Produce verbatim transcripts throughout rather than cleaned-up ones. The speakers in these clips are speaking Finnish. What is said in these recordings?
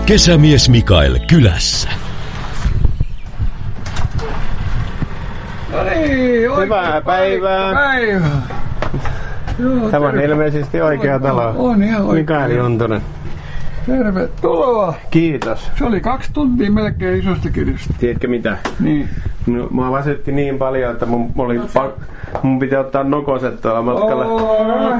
Kesämies Mikael kylässä. No niin, hyvää päivää. päivää. Joo, Tämä on ilmeisesti oikea talo. On ihan oikein. Mikael Juntunen. Tervetuloa. Kiitos. Se oli kaksi tuntia melkein isosta kirjasta. Tiedätkö mitä? Niin. No, mua väsytti niin paljon, että mun, mun, oli pak- mun piti ottaa nokoset tuolla matkalla. Oh.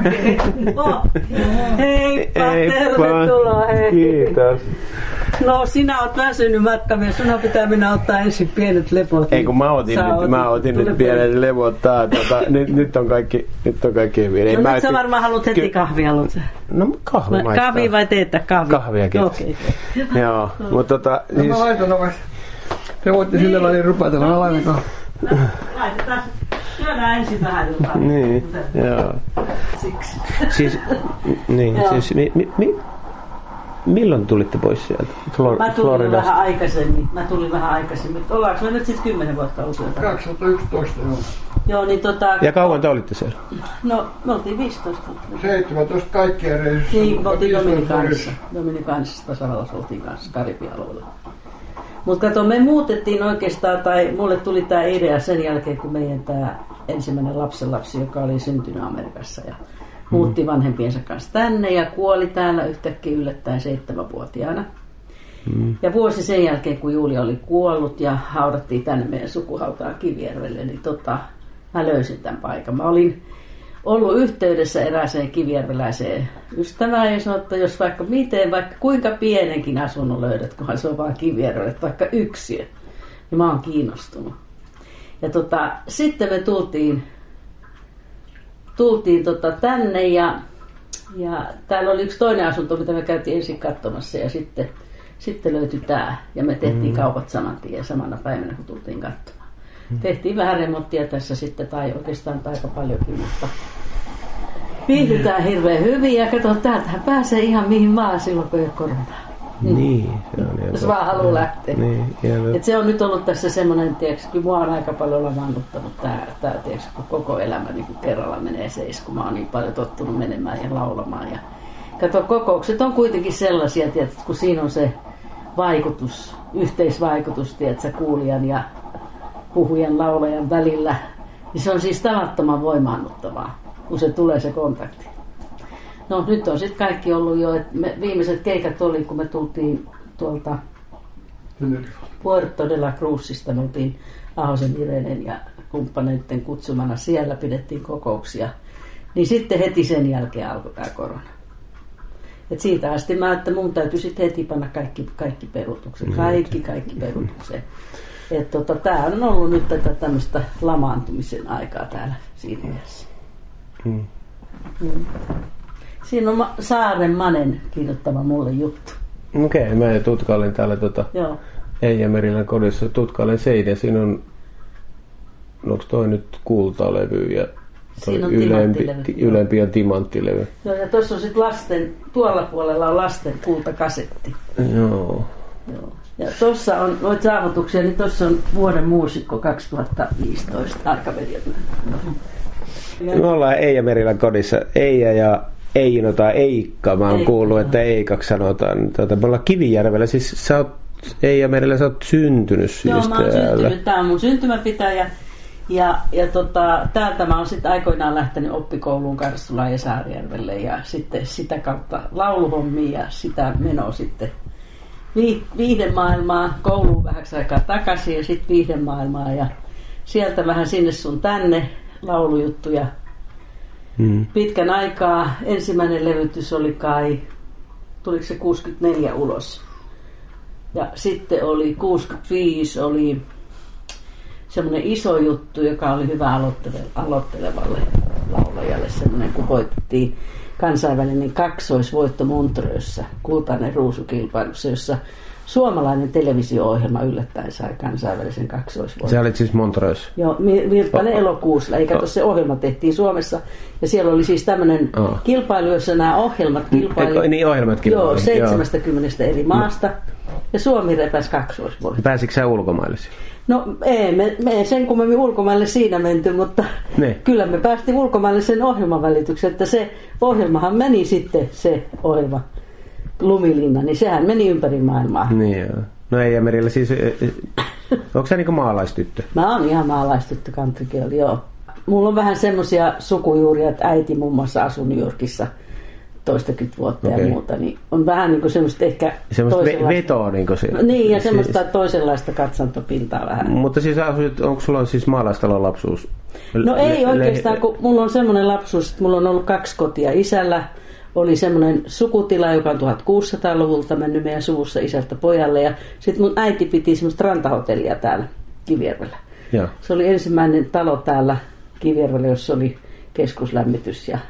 Heippa, tervetuloa. Hei. Kiitos. No sinä oot väsynyt matkamies, sinun pitää mennä ottaa ensin pienet lepot. Ei kun mä otin, nyt, otit, mä otin nyt pienet levot taas. Tota, nyt, nyt, on kaikki, nyt on kaikki hyvin. No mä nyt sä varmaan haluat heti Ky- kahvia, haluat sä? No kahvi maistaa. Kahvi vai teetä kahvi? Kahvia, kiitos. Okei. Okay. Joo, mutta tota... No siis... mä laitan ovesta. Te voitte sillä välin rupatella, mä laitan kahvia. No, laitetaan. Syödään ensin vähän jotain. Niin, joo. Siksi. Siis, niin, siis mi, mi, mi, milloin tulitte pois sieltä? Flor- Mä tulin Floridasta. vähän aikaisemmin. Mä tulin vähän aikaisemmin. Ollaanko me nyt sitten kymmenen vuotta oltu jotain? kaksituhattayksitoista joo. Joo, niin tota... Ja kauan te olitte siellä? No, me oltiin viisitoista vuotta. seitsemäntoista kaikkia reissussa. Niin, me oltiin Dominikaanissa. Dominikaanissa tasavallassa oltiin kanssa Karibialueella. Mutta kato, me muutettiin oikeastaan, tai mulle tuli tämä idea sen jälkeen, kun meidän tämä ensimmäinen lapsenlapsi, joka oli syntynyt Amerikassa ja muutti vanhempiensa kanssa tänne ja kuoli täällä yhtäkkiä yllättäen seitsemänvuotiaana. Mm. Ja vuosi sen jälkeen, kun Julia oli kuollut ja haudattiin tänne meidän sukuhautaan Kivijärvelle, niin tota, mä löysin tämän paikan. Mä olin ollut yhteydessä erääseen kivijärveläiseen ystävään ja sanoin, että jos vaikka miten, vaikka kuinka pienenkin asunnon löydät, kunhan se on vaan Kivijärvelle, vaikka yksiö, niin mä oon kiinnostunut. Ja tota, sitten me tultiin, tultiin tota tänne ja, ja täällä oli yksi toinen asunto, mitä me käytiin ensin katsomassa ja sitten, sitten löytyi tää ja me tehtiin mm. kaupat saman tien samana päivänä, kun tultiin katsomaan. Tehtiin vähän remonttia tässä sitten, tai oikeastaan aika paljonkin, mutta viihdytään hirveän hyvin ja kato, täältähän pääsee ihan mihin vaan silloin, kun ei ole koronaa. Niin, se on ihan jos vaan haluaa lähteä. Niin, et se on nyt ollut tässä semmoinen, tiiäks, kun mua on aika paljon lamaannuttanut tää, tää tiiäks, kun koko elämä niin kun kerralla menee seis, kun mä oon niin paljon tottunut menemään ja laulamaan. Ja kato, kokoukset on kuitenkin sellaisia, tiiäks, kun siinä on se vaikutus, yhteisvaikutus, tiiäks, kuulijan ja puhujan, laulajan välillä, niin se on siis tavattoman voimaannuttavaa, kun se tulee se kontakti. No nyt on sitten kaikki ollut jo, että me, viimeiset keikat oli, kun me tultiin tuolta Puerto de la Cruzista, me oltiin Ahosen Irenen ja kumppaneiden kutsumana, siellä pidettiin kokouksia, niin sitten heti sen jälkeen alkoi tämä korona. Et siitä asti mä, että mun täytyy sitten heti panna kaikki, kaikki peruutukset, kaikki, kaikki peruutukset. Että tota, tää on ollut nyt tätä tämmöistä lamaantumisen aikaa täällä siinä mielessä. Mm. Mm. Siinä on Saaren Manen kirjoittama mulle juttu. Okei, okay, mä tutkailin täällä tota Eija Merilän kodissa. Tutkailin seinä. Siinä on, onko toi nyt kultalevy ja ylempi, ylempi ja timanttilevy. Joo, ja tuossa on sitten lasten, tuolla puolella on lasten kultakasetti. Joo. Joo. Ja tuossa on noita saavutuksia, niin tuossa on vuoden muusikko kaksituhattaviisitoista Arkaveljat. Me ollaan Eija Merilän kodissa. Eija ja Eino tai Eikka, mä oon kuullut, että Eikaksi sanotaan. Tuota, me ollaan Kivijärvellä, siis sä oot, Eija Merillä, sä oot syntynyt siis Joo, mä oon täällä. syntynyt, tää on mun syntymäpitäjä. Ja, ja tota, täältä mä oon sitten aikoinaan lähtenyt oppikouluun Karstulaan ja Saarijärvelle ja sitten sitä kautta lauluhommiin ja sitä menoa sitten viihdemaailmaan, kouluun vähäksi aikaa takaisin ja sitten viihdemaailmaan ja sieltä vähän sinne sun tänne laulujuttuja. Hmm. Pitkän aikaa ensimmäinen levytys oli kai, tuliko se kuusikymmentäneljä ulos. Ja sitten oli kuusikymmentäviisi oli semmoinen iso juttu, joka oli hyvä aloittelevalle, aloittelevalle laulajalle. Semmoinen, kun voitettiin kansainvälinen kaksoisvoitto Montreuxssa, kultainen ruusukilpailussa, jossa suomalainen televisio-ohjelma yllättäen sai kansainvälisen kaksoisvoiton. Se olit siis Montreuxssa? Joo, Virtanen oh. elokuussa. Eikä tuossa se ohjelma tehtiin Suomessa. Ja siellä oli siis tämmöinen oh. kilpailu, jossa nämä ohjelmat kilpailivat. Niin, ohjelmat kilpailivat. Joo, seitsemästäkymmenestä eri maasta. Ja Suomi repäsi kaksoisvoiton. Pääsitkö sä ulkomaille siellä? No ei, me, me ei sen kummemmin ulkomaille siinä menty, mutta ne. Kyllä me päästiin ulkomaille sen ohjelman välityksen, että se ohjelmahan meni sitten se ohjelma lumilinna, niin sehän meni ympäri maailmaa. Niin joo. No Eijamerillä siis, onko sä niinku maalaistyttö? Mä oon ihan maalaistyttö, countrykieli, joo. Mulla on vähän semmoisia sukujuuria, että äiti muun muassa asui New Yorkissa toistakymmentä vuotta okay. ja muuta, niin on vähän niin kuin semmoista ehkä semmoista toisenlaista vetoa niin kuin siellä. Niin, ja semmoista siis toisenlaista katsantopintaa vähän. Mutta siis asuit, onko sulla siis maalaistalon lapsuus? No le- ei oikeastaan, le- kun mulla on semmoinen lapsuus, että mulla on ollut kaksi kotia. Isällä oli semmoinen sukutila, joka on tuhatkuusisataaluvulta mennyt meidän suvussa isältä pojalle, ja sitten mun äiti piti semmoista rantahotellia täällä Kivijärvellä. Ja. Se oli ensimmäinen talo täällä Kivijärvellä, jossa oli keskuslämmitys ja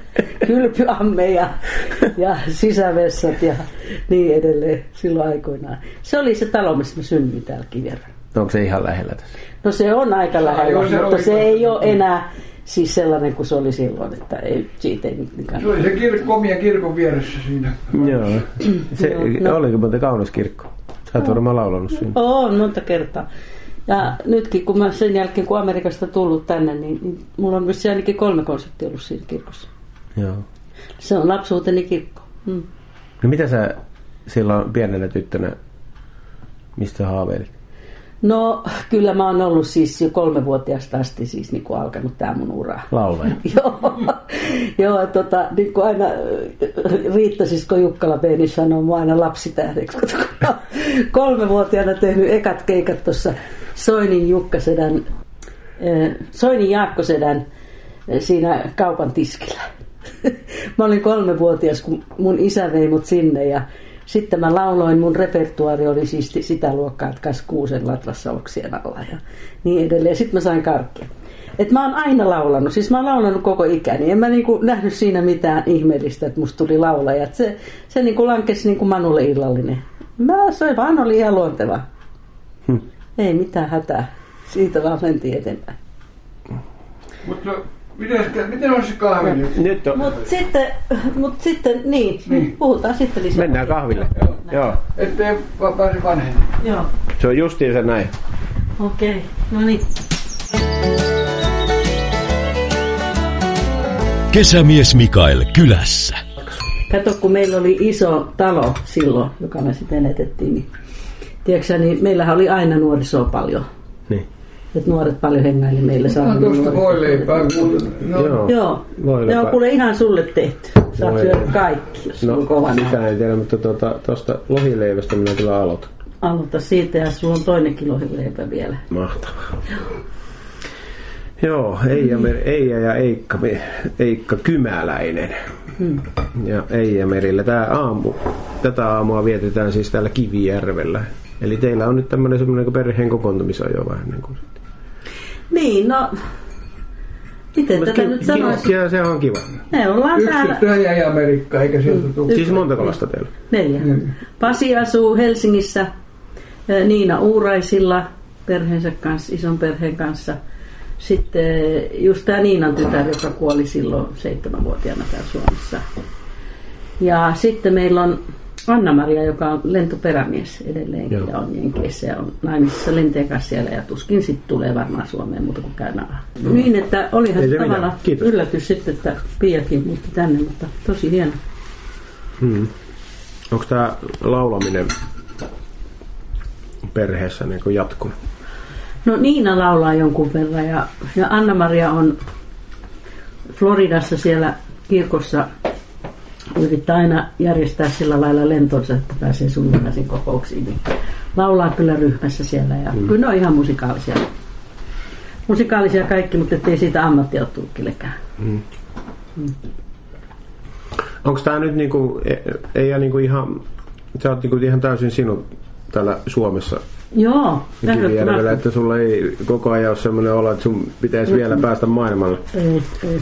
kylpyamme ja, ja sisävessat ja niin edelleen silloin aikoinaan. Se oli se talo, missä mä synnyin täällä Kivijärvellä. No onko se ihan lähellä tässä? No se on aika lähellä, Ai, se mutta se ei ole enää siis sellainen kuin se oli silloin, että ei, siitä ei mikään. Se oli se kirkko, omia kirkon vieressä siinä. Joo. Se, no, oliko monta kaunis kirkko? Sä oot varmaan laulanut siinä. On, monta kertaa. Ja nytkin, kun mä sen jälkeen, kun Amerikasta tullut tänne, niin, niin mulla on myös ainakin kolme konserttia ollut siinä kirkossa. Joo. Se on lapsuuteni kirkko. Hmm. No mitä sä silloin pienenä tyttönä, mistä sä haaveilit? No kyllä mä oon ollut siis jo kolmevuotiaasta asti siis niin kuin alkanut tää mun ura. Laulaja. Joo, joo tota, niin kuin aina Riitta Sisko Jukkala Beeni sanoo mua aina lapsitähdeksi, kun kolmevuotiaana tehnyt ekat keikat tuossa Soinin Jukkasedän, Soinin Jaakkosedän siinä kaupan tiskillä. Mä olin kolmevuotias, kun mun isä vei mut sinne ja sitten mä lauloin, mun repertuaari oli siis sitä luokkaa, että kas kuusen latvassa oksien alla ja niin edelleen. Sitten mä sain karkkia. Et mä oon aina laulanut, siis mä oon laulanut koko ikäni. En mä niinku nähnyt siinä mitään ihmeellistä, että musta tuli laulaja. Et se se niinku lankesi niinku Manulle illallinen. Mä soin vaan, oli ihan luonteva. Hmm. Ei mitään hätää. Siitä vaan mentiin eteenpäin. Mutta Miten, miten on se kahvi nyt? Nyt on. Mut sitten, mut sitten niin, niin, puhutaan sitten lisää. Mennään kahville. Joo. Joo. Ettei pääse vanhemmin. Joo. Se on justiinsa näin. Okei, okay. No niin. Kesämies Mikael kylässä. Kato, kun meillä oli iso talo silloin, joka me sitten enetettiin, niin, tiedätkö, niin meillähän oli aina nuorisoa paljon. Niin. Että nuoret paljon hengaili meillä. Onhan tuosta voileipää. No. Joo, joo. Joo, kuule ihan sulle tehty. Saat syödä kaikki, jos no, on kova. Sitä ei tiedä, mutta tuosta tuota, lohileivästä minä kyllä aloitan. Aloita siitä ja sulla on toinenkin lohileipä vielä. Mahtavaa. Joo, Joo Eija, Mer- Eija ja Eikka, Eikka Kymäläinen. Hmm. Ja Eija Merillä. Tää aamu, tätä aamua vietetään siis täällä Kivijärvellä. Eli teillä on nyt tämmöinen semmoinen perheen kokoontumisajo vähän niin kuin. Niin, no miten tätä ki- nyt sanoisi? Ja se on kiva. Me ollaan Yksi täällä. tyttö jäi Amerikkaan, eikä sieltä tule. Siis montako lasta teillä? Neljä. Neljä. Pasi asuu Helsingissä, Niina Uuraisilla perheensä kanssa, ison perheen kanssa. Sitten just tämä Niinan tytär, joka kuoli silloin seitsemänvuotiaana täällä Suomessa. Ja sitten meillä on Anna-Maria, joka on lentoperämies edelleenkin. Joo. Ja on Jenkeissä ja on naimisissa lenteen kanssa siellä ja tuskin sitten tulee varmaan Suomeen muuta kuin Kanadaan. No. Niin, että olihan se tavallaan yllätys sitten, että Piakin muutti tänne, mutta tosi hieno. Hmm. Onko tämä laulaminen perheessä niin kuin jatkunut? No Niina laulaa jonkun verran ja, ja Anna-Maria on Floridassa siellä kirkossa. Yrittää aina järjestää sillä lailla lentonsa, että pääsee sunnuntaisin kokouksiin. Niin laulaa kyllä ryhmässä siellä ja mm. kyllä ne on ihan musikaalisia. Musikaalisia kaikki, mutta ettei siitä ammattia ole tullut kellekään. Mm. Mm. Onko tämä nyt niinku, ei, ei niinku ihan, sä oot niinku ihan täysin sinut täällä Suomessa? Joo, Kivijärvellä, että sulla ei koko ajan ole sellainen olo, että sun pitäisi mm. vielä päästä maailmalle. Ei, ei.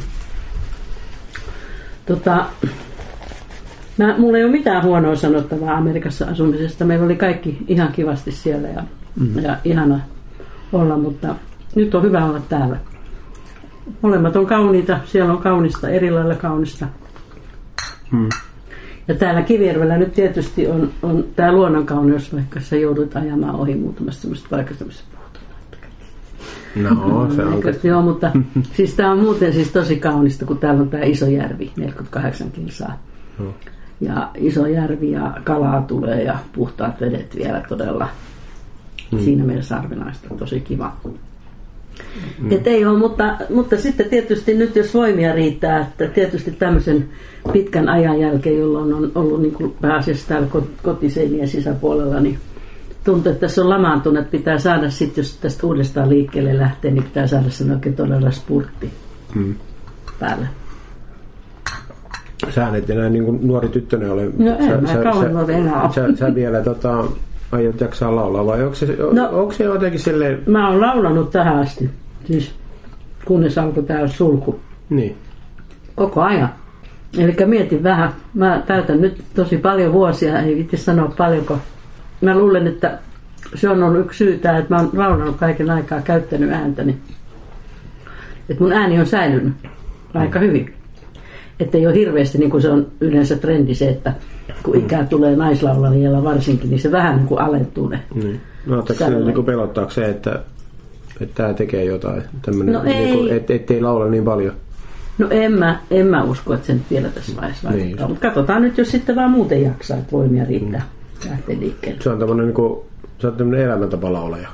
Tota... Mä, mulla ei ole mitään huonoa sanottavaa Amerikassa asumisesta. Meillä oli kaikki ihan kivasti siellä ja, mm. ja ihana olla, mutta nyt on hyvä olla täällä. Molemmat on kauniita, siellä on kaunista, eri lailla kaunista. Mm. Ja täällä Kivijärvellä nyt tietysti on, on tämä luonnonkauneus, vaikka sä joudut ajamaan ohi muutamasta semmoista paikasta, missä puhutaan. No, se on. Joo, mutta siis tää on muuten siis tosi kaunista, kun täällä on tää iso järvi, neljäkymmentäkahdeksan kilsaa. No. ja iso järvi ja kalaa tulee ja puhtaat vedet vielä todella. Mm. Siinä mielessä harvinaista, tosi kiva. Mm. Et ei ole, mutta, mutta sitten tietysti nyt jos voimia riittää, että tietysti tämmöisen pitkän ajan jälkeen, jolloin on ollut niin kuin pääasiassa täällä kotiseinien sisäpuolella, niin tuntuu, että tässä on lamaantunut, että pitää saada sitten, jos tästä uudestaan liikkeelle lähtee, niin pitää saada sen oikein todella spurtti mm. päälle. Sä et enää niin kuin nuori tyttönen ole. No en, sä, mä sä, kauan sä, nuori enää sä, sä vielä tota, aiot jaksaa laulaa vai onko se, no, onko se jotenkin silleen... Mä oon laulanut tähän asti, siis kunnes alkoi tää sulku. Niin. Koko ajan. Eli mietin vähän, mä täytän nyt tosi paljon vuosia, ei viitti sanoa paljonko. Mä luulen, että se on ollut yksi syy tää, että mä oon laulanut kaiken aikaa, käyttänyt ääntäni. Että mun ääni on säilynyt aika hyvin. Että ei ole hirveästi, niin kuin se on yleensä trendi se, että kun ikää tulee naislaulajalla varsinkin, niin se vähän niin kuin alentuu ne. Niin. No ottaako se niin pelottaako se, että, että tämä tekee jotain, tämmöinen, no niin kuin, et, ettei laula niin paljon? No en mä, en mä usko, että se nyt vielä tässä vaiheessa vaikuttaa. Niin. Mutta katsotaan nyt, jos sitten vaan muuten jaksaa, että voimia riittää mm. lähteä liikkeelle. Se on tämmöinen, niin kuin, se on tämmöinen elämäntapalaulaja.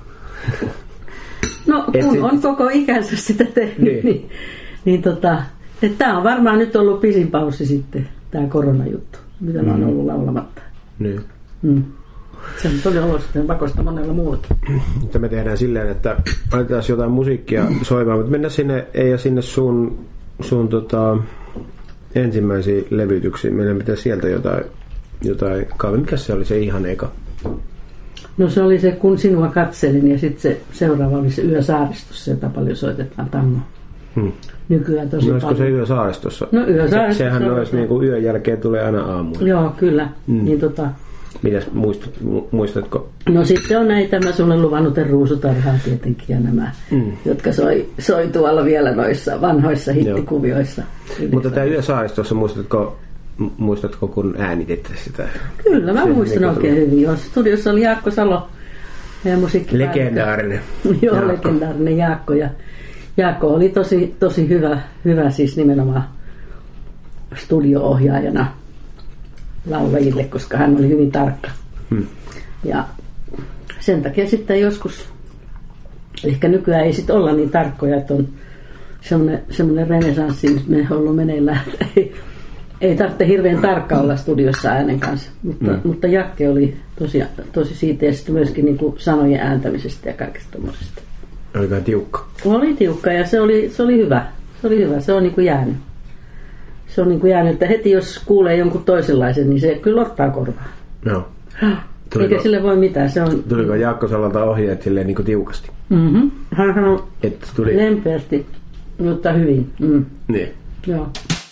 No kun et, on koko ikänsä sitä tehnyt, niin, niin, niin tota, että tämä on varmaan nyt ollut pisin paussi sitten, tämä koronajuttu, mitä mm. mä oon ollut laulamatta. Niin. Mm. Se on todella ollut sitten pakosta monella muullakin. Mutta me tehdään silleen, että laitetaan jotain musiikkia soimaan, mutta mennään sinne, ei ja sinne sun, sun tota, ensimmäisiin levytyksiin. Meidän pitää sieltä jotain, jotain kaavi. Mikä se oli se ihan eka? No se oli se Kun sinua katselin ja sitten se seuraava oli se Yö saaristossa, jota paljon soitetaan tango. Hmm. Nykyään tosi no, paljon. Olisiko se Yö saaristossa? No Yö saaristossa. Se, sehän olisi niin kuin yön jälkeen tulee aina aamuun. Joo, kyllä. Hmm. Niin tota... Mitäs muistat, muistatko? No sitten on näitä, mä sulle luvannut Ruusutarhaa tietenkin ja nämä, mm. jotka soi, soi tuolla vielä noissa vanhoissa hittikuvioissa. Mutta tämä Yö saaristossa, muistatko, muistatko kun äänitit sitä? Kyllä, mä muistan oikein tuli. Hyvin. Studiossa oli Jaakko Salo, meidän musiikkipäällikkö. Legendaarinen. Joo, Jaakko. legendaarinen Jaakko. Ja Jaakko oli tosi, tosi hyvä, hyvä siis nimenomaan studio-ohjaajana laulajille, koska hän oli hyvin tarkka. Hmm. Ja sen takia sitten joskus, ehkä nykyään ei sitten olla niin tarkkoja, että on semmoinen, semmoinen renesanssi, me on ollut meneillään, ei, ei tarvitse hirveän tarkka olla studiossa äänen kanssa, mutta, hmm. mutta Jakke oli tosi, tosi siitä ja sitten myöskin niin kuin sanojen ääntämisestä ja kaikesta tommosesta. Oli vähän tiukka. Oli tiukka ja se oli, se oli hyvä. Se oli hyvä, se on niin kuin jäänyt. Se on niin kuin jäänyt, että heti jos kuulee jonkun toisenlaisen, niin se kyllä ottaa korvaa. Joo. Tuliko, eikä sille voi mitään. Se on... Tuliko Jaakko Salalta ohjeet silleen niin kuin tiukasti? Mm-hmm. Hän sanoi tuli... lempeästi, mutta hyvin. Mm. Niin. Joo.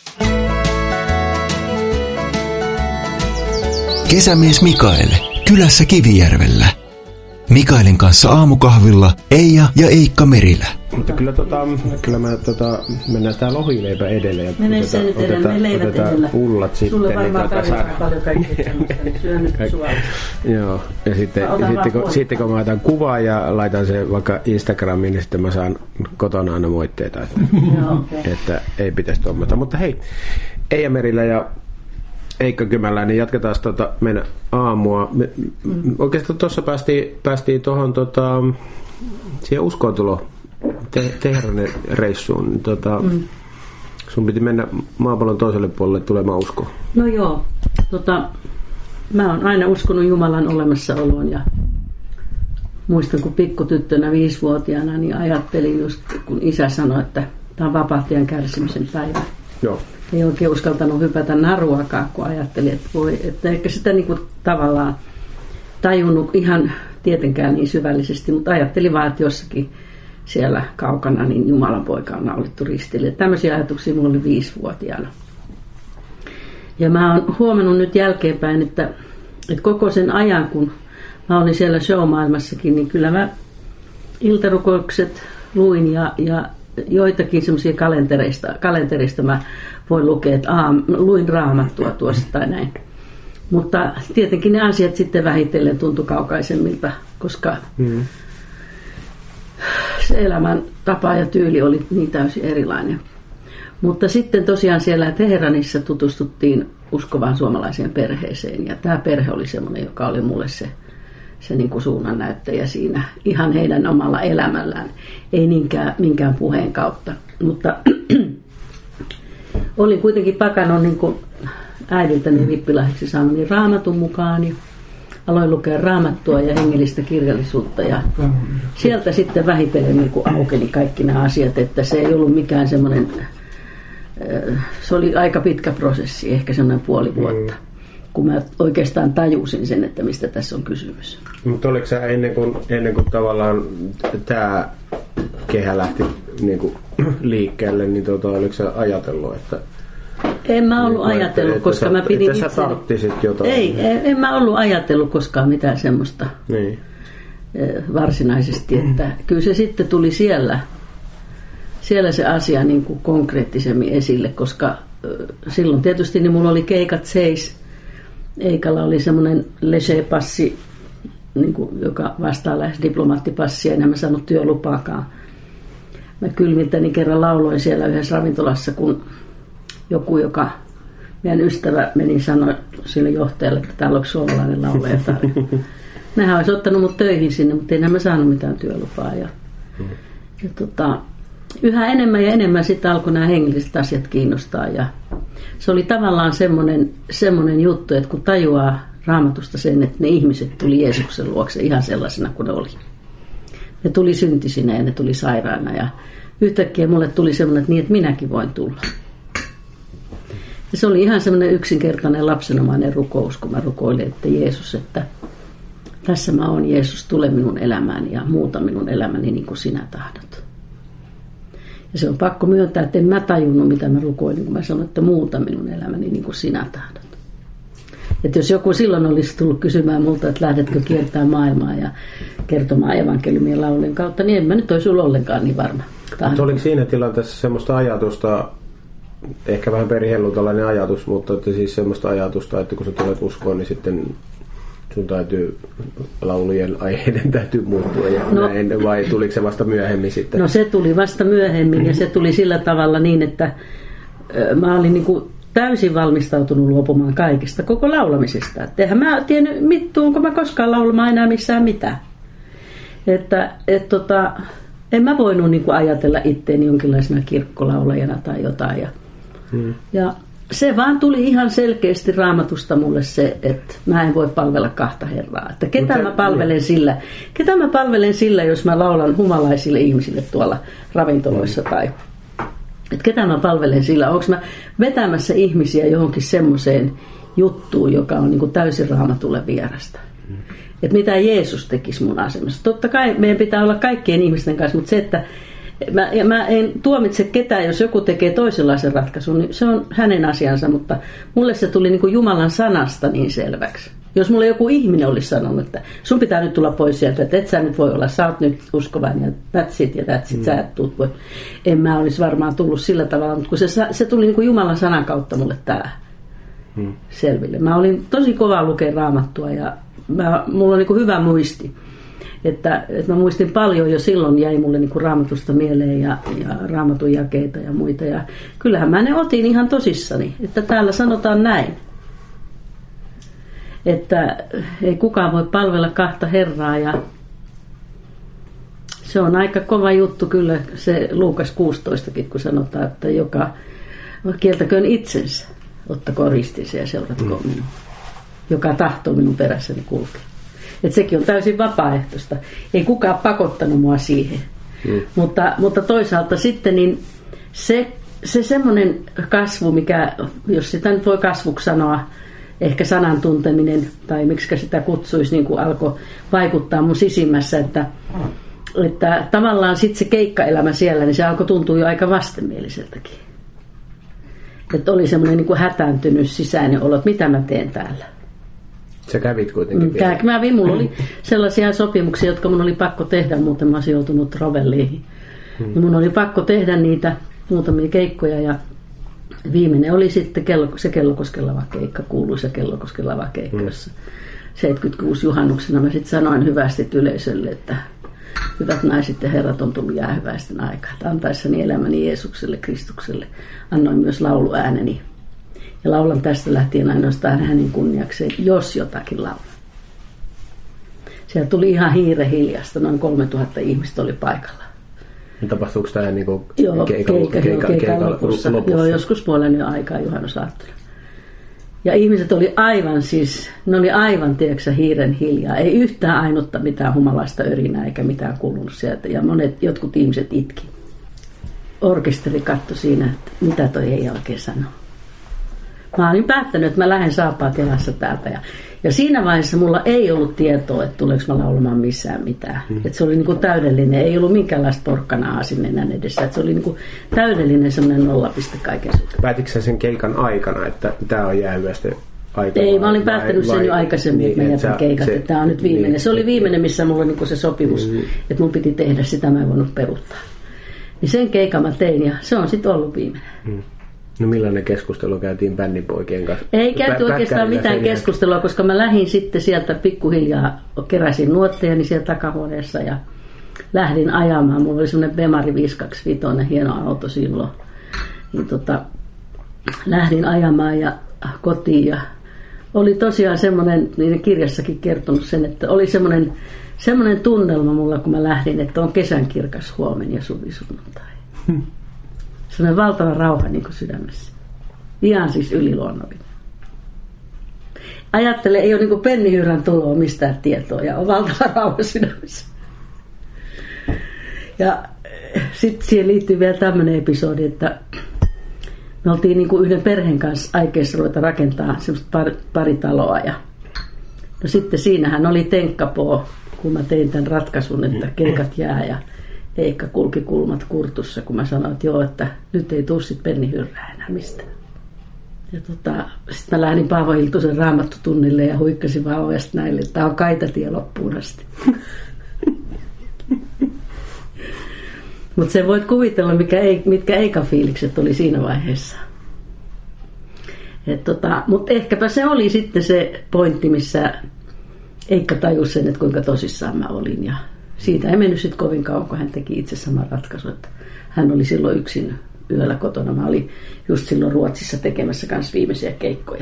Kesämies Mikael, kylässä Kivijärvellä. Mikaelin kanssa aamukahvilla Eija ja Eikka Merilä. Mutta kyllä, tota, kyllä mä tota, mennään tää lohileipä edelle ja Mene oteta, oteta, oteta, otetaan pullat sitten. Sulle varmaan niin tarvitaan paljon kaikkea semmoista, niin syö nyt suolista. Joo, ja sitten, ja sitten, kun, sitten kun mä otan kuvaa ja laitan sen vaikka Instagramiin, niin sitten mä saan kotona aina moitteita, että, Joo, okay. että ei pitäisi tuommoita. Mutta hei, Eija Merilä ja Eikka Kymäläinen, niin jatketaan tuota meidän aamua. Me, mm. Oikeastaan tuossa päästiin, päästiin tuohon tota, siihen uskoontulo te, Teheranin reissuun. Niin, tota, mm. Sun piti mennä maapallon toiselle puolelle tulemaan uskoon. No joo. Tota, mä oon aina uskonut Jumalan olemassaoloon ja muistan kun pikkutyttönä viisivuotiaana niin ajattelin just kun isä sanoi, että tämä on vapahtajan kärsimisen päivä. Joo. Ei oikein uskaltanut hypätä naruakaan, kun ajattelin, että voi, että ehkä sitä niin kuin tavallaan tajunnut ihan tietenkään niin syvällisesti, mutta ajattelin vaan, että jossakin siellä kaukana niin Jumalan poika on naulittu ristille. Tämmöisiä ajatuksia minulla oli viisivuotiaana. Ja mä oon huomannut nyt jälkeenpäin, että, että koko sen ajan, kun mä olin siellä show-maailmassakin, niin kyllä mä iltarukoukset luin ja, ja joitakin semmoisia kalentereista, kalenterista mä voin lukea, että aah, luin raamattua tuosta tai näin. Mutta tietenkin ne asiat sitten vähitellen tuntui kaukaisemmilta, koska mm. se elämän tapa ja tyyli oli niin täysin erilainen. Mutta sitten tosiaan siellä Teheranissa tutustuttiin uskovaan suomalaiseen perheeseen. Ja tämä perhe oli semmoinen, joka oli mulle se, se niin kuin suunnannäyttäjä siinä ihan heidän omalla elämällään. Ei niinkään minkään puheen kautta. Mutta olin kuitenkin pakannut niin kuin äidiltäni rippilahjaksi saamani Raamatun mukaan. Ja aloin lukea Raamattua ja hengellistä kirjallisuutta. Ja sieltä sitten vähitellen niin kuin aukeni kaikki nämä asiat, että se ei ollut mikään semmoinen... Se oli aika pitkä prosessi, ehkä semmoinen puoli vuotta, mm. kun mä oikeastaan tajusin sen, että mistä tässä on kysymys. Mutta oliko sä ennen kuin, ennen kuin tavallaan tämä kehä lähti niin kuin liikkeelle, niin tota, oliko sä ajatellut, että... En mä ollut niin, ajatellut, että, koska että mä pidin itse... Että sä tarttisit jotain. Ei, en, en mä ollut ajatellut koskaan mitään semmoista niin. varsinaisesti, että kyllä se sitten tuli siellä... Siellä se asia niin kuin konkreettisemmin esille, koska silloin tietysti niin mulla oli keikat seis. Eikalla oli semmoinen leger-passi, niin kuin, joka vastaa lähes diplomaattipassia, enhän mä saanut työlupaakaan. Mä kylmiltäni kerran lauloin siellä yhdessä ravintolassa, kun joku, joka meidän ystävä meni sanoi sille johtajalle, että täällä on suomalainen laulaja tarjolla. Nehän olisi ottanut mut töihin sinne, mutta enhän mä saanut mitään työlupaa. Ja, ja tota... Yhä enemmän ja enemmän sitten alkoi nämä hengelliset asiat kiinnostaa ja se oli tavallaan semmoinen, semmoinen juttu, että kun tajuaa Raamatusta sen, että ne ihmiset tuli Jeesuksen luokse ihan sellaisena kuin ne oli. Ne tuli syntisinä ja ne tuli sairaana ja yhtäkkiä mulle tuli semmoinen, että niin, että minäkin voin tulla. Ja se oli ihan semmoinen yksinkertainen lapsenomainen rukous, kun mä rukoilin, että Jeesus, että tässä mä oon Jeesus, tule minun elämääni ja muuta minun elämäni niin kuin sinä tahdot. Ja se on pakko myöntää, että en mä tajunnut, mitä mä rukoilin, kun mä sanoin, että muuta minun elämäni niin kuin sinä tahdot. Että jos joku silloin olisi tullut kysymään multa, että lähdetkö kiertämään maailmaa ja kertomaan evankeliumien laulujen kautta, niin en mä nyt olisi ollut ollenkaan niin varma. Mutta oliko siinä tilanteessa semmoista ajatusta, ehkä vähän perihellutalainen ajatus, mutta että siis semmoista ajatusta, että kun sä tulet uskoon, niin sitten sun täytyy, laulujen aiheiden täytyy muuttua ja no, näin, vai tuliko se vasta myöhemmin sitten? No se tuli vasta myöhemmin ja se tuli sillä tavalla niin, että mä olin niin kuin täysin valmistautunut luopumaan kaikista, koko laulamisesta. Että eihän mä tiennyt mittuunko mä koskaan laulamaan enää missään mitään. Että et tota, en mä voinut niin kuin ajatella itteeni jonkinlaisena kirkkolaulajana tai jotain. Ja, hmm. ja se vaan tuli ihan selkeästi Raamatusta mulle se, että mä en voi palvella kahta Herraa. Että ketä Mutta, mä palvelen sillä, ketä mä palvelen sillä, jos mä laulan humalaisille ihmisille tuolla ravintoloissa mm. tai että ketä mä palvelen sillä. Onko mä vetämässä ihmisiä johonkin semmoiseen juttuun, joka on niin kuin täysin Raamatulle vierasta. Mm. Että mitä Jeesus tekisi mun asemassa. Totta kai meidän pitää olla kaikkien ihmisten kanssa, mutta se, että Mä, mä en tuomitse ketään, jos joku tekee toisenlaisen ratkaisun, niin se on hänen asiansa, mutta mulle se tuli niin kuin Jumalan sanasta niin selväksi. Jos mulle joku ihminen olisi sanonut, että sun pitää nyt tulla pois sieltä, että et sä nyt voi olla, sä oot nyt uskovainen ja that's it ja that's it, mm. sä et tuut voi. En mä olisi varmaan tullut sillä tavalla, mutta kun se, se tuli niin kuin Jumalan sanan kautta mulle tää mm. selville. Mä olin tosi kova lukea Raamattua ja mä, mulla on niin kuin hyvä muisti. Että, että mä muistin paljon jo silloin, jäi mulle niin kuin Raamatusta mieleen ja, ja Raamatun jakeita ja muita. Ja kyllähän mä ne otin ihan tosissani, että täällä sanotaan näin. Että ei kukaan voi palvella kahta Herraa ja se on aika kova juttu kyllä se Luukas kuusitoistakin, kun sanotaan, että joka kieltäköön itsensä, ottakoon ristinsä ja seuratkoon minua. Joka tahtoo minun perässäni kulkea. Että sekin on täysin vapaaehtoista. Ei kukaan pakottanut mua siihen. Mm. Mutta, mutta toisaalta sitten niin se, se semmoinen kasvu, mikä, jos sitä nyt voi kasvuksi sanoa, ehkä sanan tunteminen, tai miksi sitä kutsuisi, niin kuin alkoi vaikuttaa mun sisimmässä, että, että tavallaan sitten se keikkaelämä siellä, niin se alkoi tuntua jo aika vastenmieliseltäkin. Että oli semmoinen niin kuin hätääntynyt sisäinen olo, että mitä mä teen täällä. Sä kävit kuitenkin vielä. Mä kävin. Mulla oli sellaisia sopimuksia, jotka mun oli pakko tehdä, muuten mä olisin joutunut rovelliin. Hmm. Ja mun oli pakko tehdä niitä muutamia keikkoja ja viimeinen oli sitten kello, se Kellokoskelava keikka, kuuluisa Kellokoskelava keikka, hmm. jossa seitsemänkymmentäkuusi juhannuksena mä sitten sanoin hyvästi yleisölle, että hyvät naiset ja herrat, on tullut jäähyväisten aikaa. Antaessani elämäni Jeesukselle, Kristukselle, annoin myös lauluääneni. Ja laulan tästä lähtien ainoastaan hänen kunniakseen, jos jotakin laulan. Siellä tuli ihan hiire hiljasta, noin kolmetuhatta ihmistä oli paikalla. Ja tapahtuuko tämä niin kuin joo, keikan, keika, keika, keika, keika lopussa. lopussa? Joo, joskus puolen yön aikaa juhannusaattona. Ja ihmiset oli aivan siis, ne oli aivan, tiedätkö, hiiren hiljaa. Ei yhtään ainutta mitään humalaista örinää eikä mitään kuulunut sieltä. Ja monet, jotkut ihmiset itki. Orkesteri katsoi siinä, että mitä toi ei oikein sano. Mä olin päättänyt, että mä lähden saapaat jalassa täältä. Ja, ja siinä vaiheessa mulla ei ollut tietoa, että tuleeko mä laulamaan missään mitään. Mm. Että se oli niinku täydellinen, ei ollut minkäänlaista porkkanaa sinne edessä. Että se oli niinku täydellinen semmoinen nollapiste kaiken suhteen. Päätitkö sä sen keikan aikana, että tää on jäähyvästi aika? Ei, mä olin päättänyt vai, sen jo aikaisemmin, niin, että mä jätän keikat. Se, että tää on nyt viimeinen. Niin, se oli viimeinen, missä mulla oli niinku se sopimus, mm. että mun piti tehdä sitä, mä en voinut peruuttaa. Niin sen keikan mä tein ja se on sitten ollut viimeinen. Mm. No millainen keskustelu käytiin bändipoikien kanssa? Ei käyty oikeastaan mitään keskustelua, koska mä lähdin sitten sieltä pikkuhiljaa, keräsin nuottejani siellä takahuoneessa ja lähdin ajamaan. Mulla oli semmoinen Bemari viisi kaksi viisi, hieno auto silloin. Niin tota, lähdin ajamaan ja kotiin ja oli tosiaan semmoinen, niin kirjassakin kertonut sen, että oli semmoinen, semmoinen tunnelma mulla, kun mä lähdin, että on kesän kirkas huomen ja suvisunnuntai. Hmm. Sellainen valtava rauha niin kuin sydämessä. Ihan siis yliluonnollinen. Ajattele, ei ole niin kuin pennihyyrän tuloa mistään tietoa ja on valtava rauha sydämessä. Ja sitten siihen liittyy vielä tämmöinen episodi, että me oltiin niin kuin yhden perheen kanssa aikeissa ruveta rakentaa semmoista pari, pari taloa. Ja no sitten siinähän oli tenkkapoo, kun mä tein tämän ratkaisun, että keikat jää ja Eikka kulki kulmat kurtussa, kun mä sanoin, että joo, että nyt ei tule sit pennihyrrää enää mistään. Ja tota, sitten mä lähdin Paavo Hiltusen raamattutunnille ja huikkasin vaan ovesta näille, että tää on kaitatie loppuun asti. Mutta sen voit kuvitella, mikä ei, mitkä Eika-fiilikset oli siinä vaiheessa. Tota, mutta ehkäpä se oli sitten se pointti, missä Eikka tajusi sen, että kuinka tosissaan mä olin. Ja siitä ei mennyt sitten kovin kauan, kun hän teki itse sama ratkaisu. Että hän oli silloin yksin yöllä kotona. Mä olin just silloin Ruotsissa tekemässä kanssa viimeisiä keikkoja.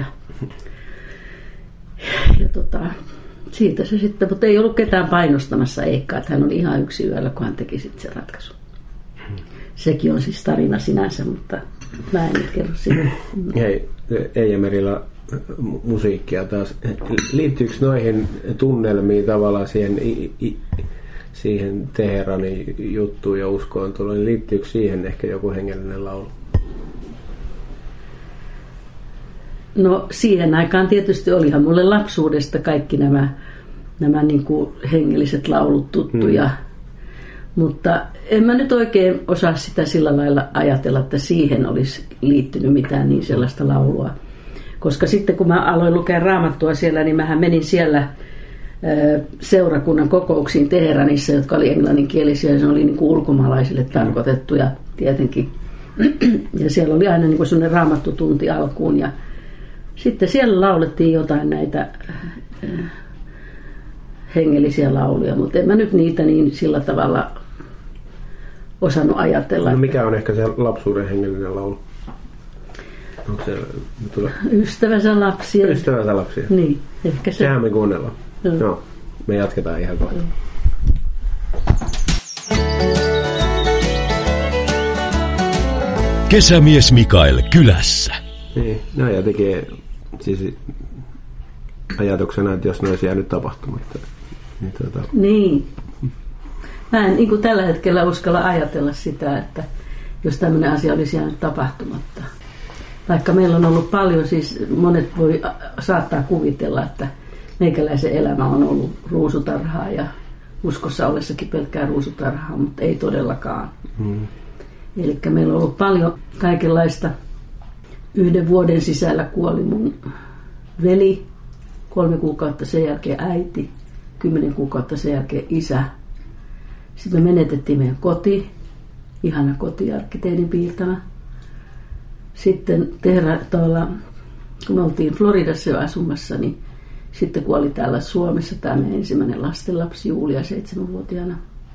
Ja tota, siitä se sitten, mutta ei ollut ketään painostamassa Eikkaa, että hän oli ihan yksin yöllä, kun hän teki sitten sen ratkaisun. Sekin on siis tarina sinänsä, mutta mä en nyt kerro sitä. Hei, Eija Merilä, musiikkia taas. Liittyykö noihin tunnelmiin tavallaan siihen, i, i, siihen Teheranin juttuun ja uskoon tuloon, niin liittyykö siihen ehkä joku hengellinen laulu? No siihen aikaan tietysti olihan mulle lapsuudesta kaikki nämä, nämä niin kuin hengelliset laulut tuttuja. Hmm. Mutta en mä nyt oikein osaa sitä sillä lailla ajatella, että siihen olisi liittynyt mitään niin sellaista laulua. Koska sitten kun mä aloin lukea raamattua siellä, niin mähän menin siellä seurakunnan kokouksiin Teheranissa, jotka oli englanninkielisiä, ja se oli niin kuin ulkomaalaisille tarkoitettuja tietenkin. Ja siellä oli aina niin kuin sellainen raamattutunti alkuun, ja sitten siellä laulettiin jotain näitä hengellisiä lauluja, mutta en mä nyt niitä niin sillä tavalla osannut ajatella. No mikä on ehkä se lapsuuden hengellinen laulu? Onko se, tulee... Ystävänsä lapsia. Ystävänsä lapsia. Niin, ehkä se. Sehän me kuunnellaan. No. no, me jatketaan ihan kohta. Mm. Kesämies Mikael kylässä. Niin, no ja tekee siis ajatuksena, että jos ne olisi jäänyt tapahtumatta. Niin, tuota... niin. Mä en niin kuin tällä hetkellä uskalla ajatella sitä, että jos tämmöinen asia olisi jäänyt tapahtumatta. Vaikka meillä on ollut paljon, siis monet voi saattaa kuvitella, että meikäläisen elämä on ollut ruusutarhaa ja uskossa ollessakin pelkkää ruusutarhaa, mutta ei todellakaan. Hmm. Eli meillä on ollut paljon kaikenlaista. Yhden vuoden sisällä kuoli mun veli, kolme kuukautta sen jälkeen äiti, kymmenen kuukautta sen jälkeen isä. Sitten me menetettiin meidän koti, ihana koti, arkkitehdin piirtämä. Sitten tehdä tuolla, kun oltiin Floridassa jo asumassa, niin sitten kuoli täällä Suomessa tämä meidän ensimmäinen lastenlapsi Julia seitsemänvuotiaana.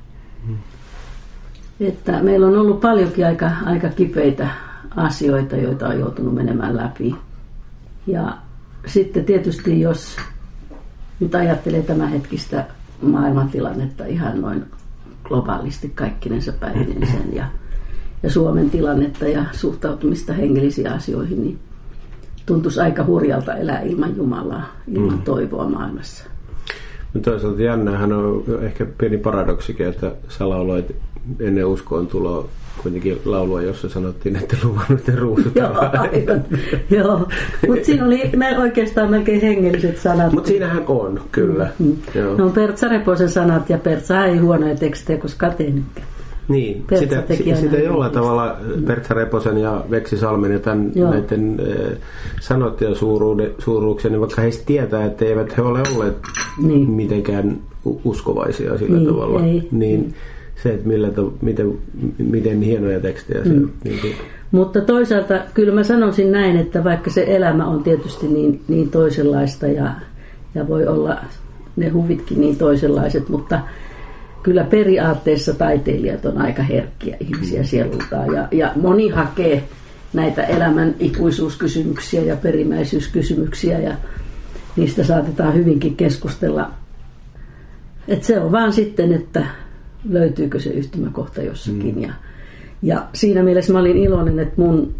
Että meillä on ollut paljonkin aika, aika kipeitä asioita, joita on joutunut menemään läpi. Ja sitten tietysti, jos nyt ajattelee tämänhetkistä maailmantilannetta ihan noin globaalisti kaikkinensa päivinensä ja, ja Suomen tilannetta ja suhtautumista hengellisiin asioihin, niin tuntuisi aika hurjalta elää ilman Jumalaa, ilman mm. toivoa maailmassa. No toisaalta jännähän on ehkä pieni paradoksikin, että sä lauloit ennen uskoon tuloa kuitenkin laulua, jossa sanottiin, että luvannut ne ruusut. Joo, aivan. Joo. Mutta siinä oli oikeastaan melkein hengelliset sanat. Mutta siinähän on, kyllä. Mm. Joo. No Pertsa Reposen sanat, ja Pertsa ei huonoja tekstejä koskaan tehnytkään. Niin, sitä, sitä jollain tavalla Pertsa Reposen ja Veksi Salmen ja tämän näiden äh, sanottuja suuruuksia, niin vaikka heistä tietää, että eivät he ole olleet niin. mitenkään uskovaisia sillä niin, tavalla, ei. niin se, että millä to, miten, miten hienoja tekstejä mm. se niin. Mutta toisaalta kyllä mä sanoisin näin, että vaikka se elämä on tietysti niin, niin toisenlaista ja, ja voi olla ne huvitkin niin toisenlaiset, mutta kyllä periaatteessa taiteilijat on aika herkkiä ihmisiä sielultaan ja, ja moni hakee näitä elämän ikuisuuskysymyksiä ja perimmäisyyskysymyksiä ja niistä saatetaan hyvinkin keskustella. Et se on vaan sitten, että löytyykö se yhtymäkohta jossakin. Mm. Ja, ja siinä mielessä mä olin iloinen, että mun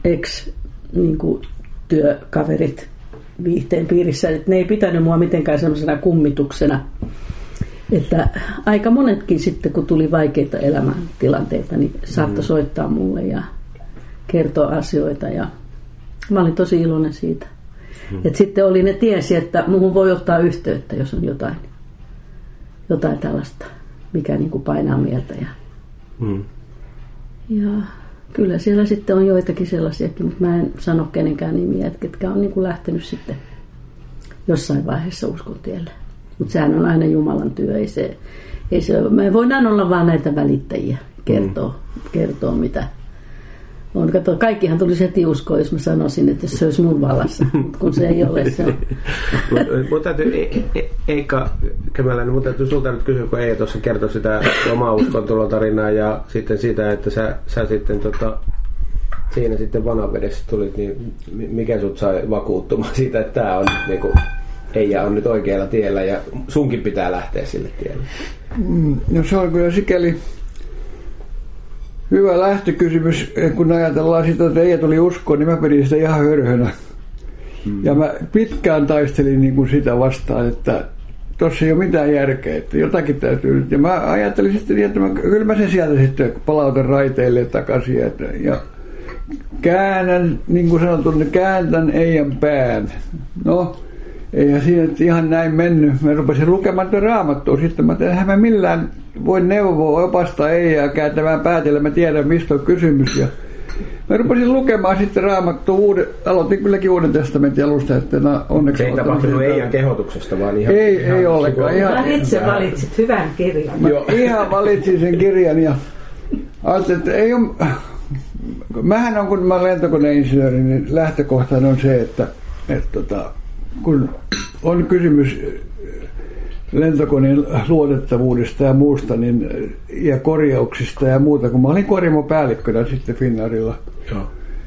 ex-työkaverit viihteen piirissä, että ne ei pitänyt mua mitenkään semmoisena kummituksena. Että aika monetkin sitten, kun tuli vaikeita elämäntilanteita, niin saattoi soittaa mulle ja kertoa asioita. Ja mä olin tosi iloinen siitä. Mm. Että sitten oli ne tiesi, että muuhun voi ottaa yhteyttä, jos on jotain, jotain tällaista, mikä niin kuin painaa mieltä. Ja, mm. ja kyllä siellä sitten on joitakin sellaisiakin, mutta mä en sano kenenkään nimiä, että ketkä on niin kuin lähtenyt sitten jossain vaiheessa uskon tielle. Mutta sehän on aina Jumalan työ. Ei se, ei se, me voidaan olla vaan näitä välittäjiä, kertoa, mm. kertoa mitä on. Kato, kaikkihan tulisi heti uskoa, jos mä sanoisin, että se olisi mun vallassa, kun se ei ole. Se on. Mun täytyy, Eikka Kemäläinen, mun täytyy sulta nyt kysyä, kun Eija tuossa kertoi sitä omaa uskontulon tarinaa ja sitten sitä, että sä, sä sitten tota, siinä sitten Vanavedessä tulit, niin mikä sut sai vakuuttumaan siitä, että tää on niinku Eija on nyt oikealla tiellä ja sunkin pitää lähteä sille tielle? Mm, no se on kyllä sikäli hyvä lähtökysymys, kun ajatellaan sitä, että Eija tuli uskoon, niin mä pidin sitä ihan hörhönä. Mm. Ja mä pitkään taistelin niin kuin sitä vastaan, että tossa ei ole mitään järkeä, että jotakin täytyy nyt. Ja mä ajattelin sitten niin, että mä, kyllä mä sen sieltä sitten palautan raiteille takaisin. Että, ja käännän, niin kuin sanotun, kääntän Eijan pään. No, eihän siinä ihan näin mennyt. Mä rupesin lukemaan tätä Raamattua. Sitten mä tein, mä millään voi neuvoa, opastaa Eijaa kääntämään päätellä. Mä tiedän, mistä on kysymys. Ja mä rupesin lukemaan sitten Raamattua. Uuden, aloitin kylläkin Uuden testamentin alusta. Että onneksi se ei tapahtunut Eijan kehotuksesta, vaan ihan... Ei, ihan ei ollenkaan. Ihan itse valitsit hyvän kirjan. Mä ihan valitsin sen kirjan ja ajattelin, että ei ole... Mähän on, kun mä olen lentokoneinsinööri, niin lähtökohtana on se, että, että, että kun on kysymys lentokoneen luotettavuudesta ja muusta niin, ja korjauksista ja muuta, kun mä olin korjaamopäällikkönä sitten Finnairilla Joo.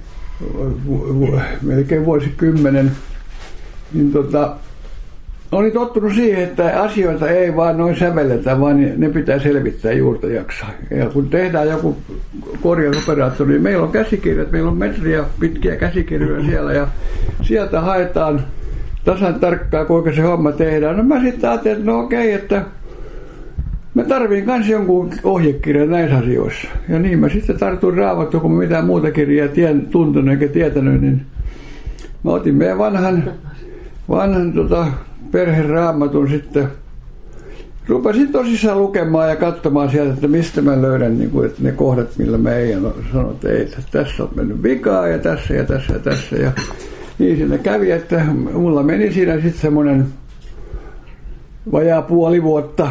melkein vuosikymmenen, niin tota, olin tottunut siihen, että asioita ei vaan noin sävelletä, vaan ne pitää selvittää juurta jaksaa. Ja kun tehdään joku korjausoperaattori, niin meillä on käsikirjat, meillä on metriä pitkiä käsikirjoja siellä ja sieltä haetaan tasan tarkkaan, kuinka se homma tehdään. No mä sitten ajattelin, että no okei, että mä tarviin kanssa jonkun ohjekirjan näissä asioissa. Ja niin mä sitten tartun Raamattua, kun mä mitään muuta kirjaa tien, tuntunut eikä tietänyt, niin mä otin meidän vanhan, vanhan tota, perheraamatun sitten. Rupesin tosissaan lukemaan ja katsomaan sieltä, että mistä mä löydän niin kuin, että ne kohdat, millä mä ei sano, että ei, että tässä on mennyt vikaa ja tässä ja tässä ja tässä. Ja niin siinä kävi, että mulla meni siinä sitten semmoinen vajaa puoli vuotta.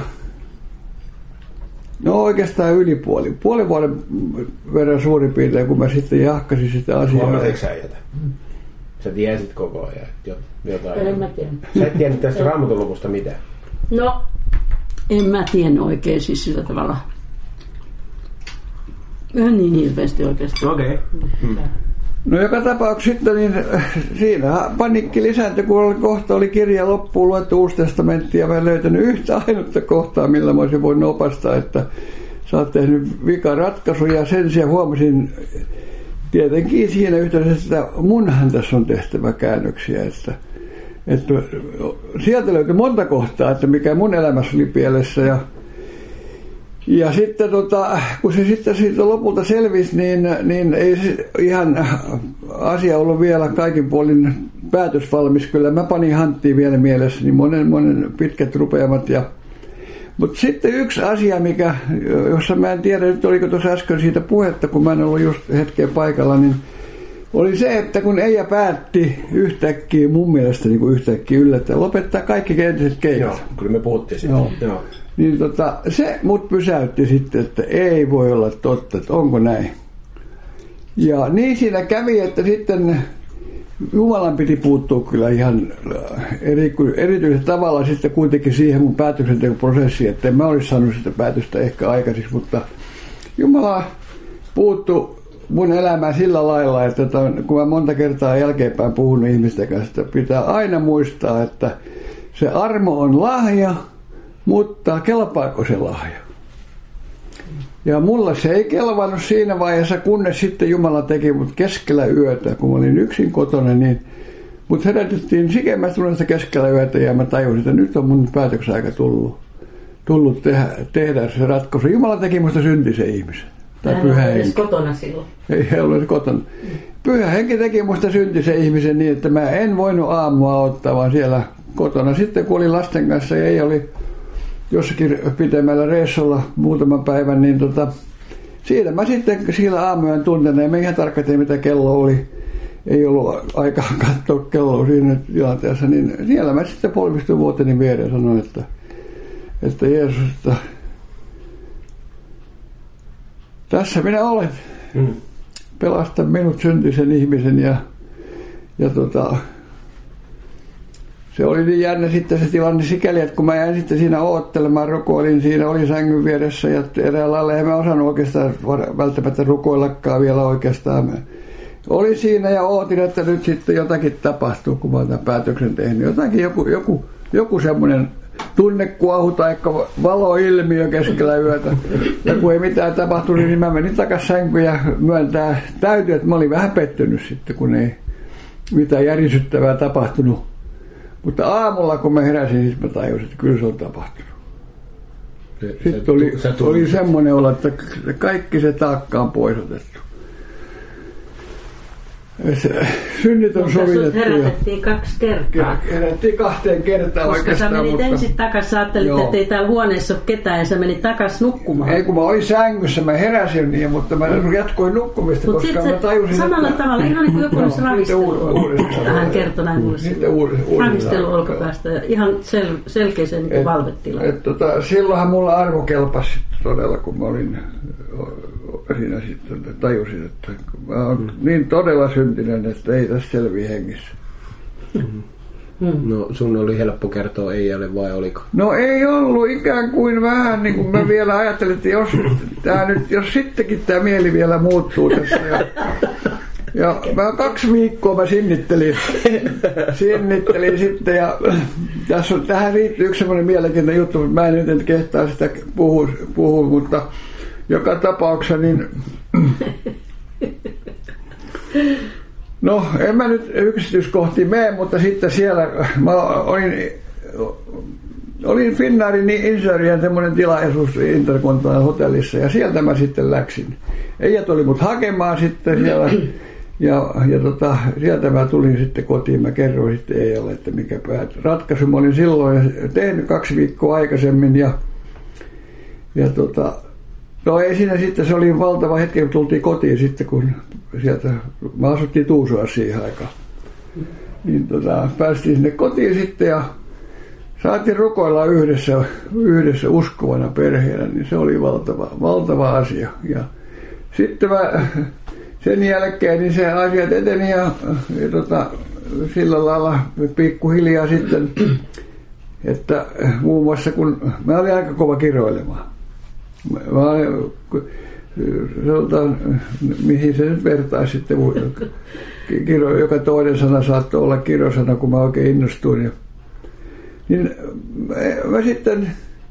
No oikeastaan yli puoli. Puoli vuoden verran suurin piirtein, kun mä sitten jahkasin sitä asiaa. Huomasitko sä jätä? Sä tiesit koko ajan jotain. En mä tiedä. Sä et tiennyt tästä Raamatun luvusta mitään? No, en mä tiennyt oikein siis sillä tavalla Ihan niin hirveästi oikeastaan. Okei. Okay. Hmm. No joka tapauksessa sitten niin siinä panikki lisääntyi, kun oli, kohta oli kirja loppuun luettu Uusi testamentti ja mä en löytänyt yhtä ainutta kohtaa, millä mä olisin voinut opastaa, että sä oot tehnyt vikaratkaisu ja sen sijaan huomasin tietenkin siinä yhteydessä, että munhan tässä on tehtävä käännöksiä, että, että sieltä löytyi monta kohtaa, että mikä mun elämässä oli pielessä ja Ja sitten tota, kun se sitten siitä lopulta selvisi, niin, niin ei se ihan asia ollut vielä kaikin puolin päätösvalmis. Kyllä mä panin hanttiin vielä mielessäni monen, monen pitkät rupeamat. Ja, mutta sitten yksi asia, mikä, jossa mä en tiedä nyt oliko tuossa äsken siitä puhetta, kun mä en ollut just hetken paikalla, niin oli se, että kun Eija päätti yhtäkkiä, mun mielestä niin kuin yhtäkkiä yllättäen, lopettaa kaikki entiset keikat. Joo, kyllä me puhuttiin siitä. Joo. Joo. Niin tota, se mut pysäytti sitten, että ei voi olla totta, että onko näin. Ja niin siinä kävi, että sitten Jumalan piti puuttua kyllä ihan eri, erityisellä tavalla sitten kuitenkin siihen mun päätöksentekoprosessiin, että en mä olisi saanut sitä päätöstä ehkä aikaiseksi, mutta Jumala puuttui mun elämään sillä lailla, että kun mä monta kertaa jälkeenpäin puhunut ihmisten kanssa, että pitää aina muistaa, että se armo on lahja, mutta kelpaako se lahja? Ja mulla se ei kelvannut siinä vaiheessa, kunnes sitten Jumala teki mut keskellä yötä, kun mä olin yksin kotona, niin mut herätettiin sikemästä unesta keskellä yötä ja mä tajusin, että nyt on mun päätöksen aika tullut, tullut tehdä, tehdä se ratkaisu. Jumala teki musta syntisen ihmisen. Tai pyhä henki. Edes kotona silloin. Ei he ollut kotona. Pyhä henki teki musta syntisen ihmisen niin, että mä en voinut aamua ottaa, vaan siellä kotona. Sitten kun olin lasten kanssa ja ei oli jossakin pitemmällä reissulla muutaman päivän, niin tota, siinä mä sitten sillä aamuyön tunteena, ja me ihan tarkkaan tiedä, mitä kello oli, ei ollut aikaa katsoa kelloa siinä tilanteessa, niin siellä mä sitten polvistuin vuoteni viereen ja sanoin, että, että Jeesus, että tässä minä olen. Mm. Pelasta minut syntisen ihmisen ja, ja tota, se oli niin jännä sitten se tilanne sikäli, että kun mä jäin sitten siinä oottelemaan, rukoilin, siinä oli sängyn vieressä ja eräällä lailla en mä osannut oikeastaan välttämättä rukoillakaan vielä oikeastaan. Mä olin siinä ja ootin, että nyt sitten jotakin tapahtuu, kun mä oon tämän päätöksen tehnyt. Jotakin joku, joku, joku semmoinen tunnekuohu tai valoilmiö keskellä yötä. Ja kun ei mitään tapahtunut, niin mä menin takaisin sänkyyn ja myöntää täytyy, että mä olin vähän pettynyt sitten, kun ei mitään järisyttävää tapahtunut. Mutta aamulla, kun mä heräsin, niin mä tajusin, että kyllä se on tapahtunut. Se, sitten se, oli, oli semmoinen olo, että kaikki se taakka on pois otettu. Synnit on sovitettu. Mutta sut herätettiin kaksi kertaa. Herätettiin kahteen kertaan. Koska sä menit mutta ensin takas, sä ajattelit, joo, että ei täällä huoneessa ole ketään ja sä menit takas nukkumaan. Ei, kun mä olin sängyssä, mä heräsin niin, mutta mä jatkoin nukkumista, mut koska mä tajusin, samalla että tavalla, ihan niin kuin joku olisi ravistellut. Hän kertoi näin mulle. Ravistelu olkapäästä ja ihan sel- selkeäseen niin valvetilaan. Tota, silloinhan mulla arvo kelpasi todella, kun mä olin siinä sitten tajusin, että mä oon niin todella syntinen, että ei tässä selviä hengissä. Mm-hmm. No sun oli helppo kertoa Eijalle vai oliko? No ei ollut, ikään kuin vähän niin kuin mä vielä ajattelin, että jos, tää nyt, jos sittenkin tämä mieli vielä muuttuu tässä. Ja, ja mä kaksi viikkoa mä sinnittelin, sinnittelin sitten ja tässä on, tähän liittyy yksi semmoinen mielenkiintoinen juttu, mutta mä en nyt kehtaa sitä puhua, puhua mutta joka tapauksessa niin no en mä nyt yksityiskohtiin mene, mutta sitten siellä mä olin, olin Finnairin insinöörien semmoinen tilaisuus Intercontinental hotellissa ja sieltä mä sitten läksin. Eijat oli mut hakemaan sitten siellä ja, ja tota, sieltä mä tulin sitten kotiin. Mä kerroin sitten Eijalle, että mikä päätyi. Ratkaisu mä olin silloin tehnyt kaksi viikkoa aikaisemmin ja, ja tota no ei siinä sitten, se oli valtava hetki, kun tultiin kotiin sitten, kun sieltä, mä asuttiin Tuusulassa siihen aikaan. Niin tota, päästiin sinne kotiin sitten ja saatiin rukoilla yhdessä, yhdessä uskovana perheenä, niin se oli valtava, valtava asia. Ja sitten mä, sen jälkeen niin se asiat eteni ja, ja tota, sillä lailla pikkuhiljaa sitten, että muun muassa kun mä olin aika kova kiroilemaan. Mä, sanotaan, mihin se nyt vertaisi sitten, kiro, joka toinen sana saattoi olla kirosana, kun mä oikein innostuin. Ja, niin mä sitten,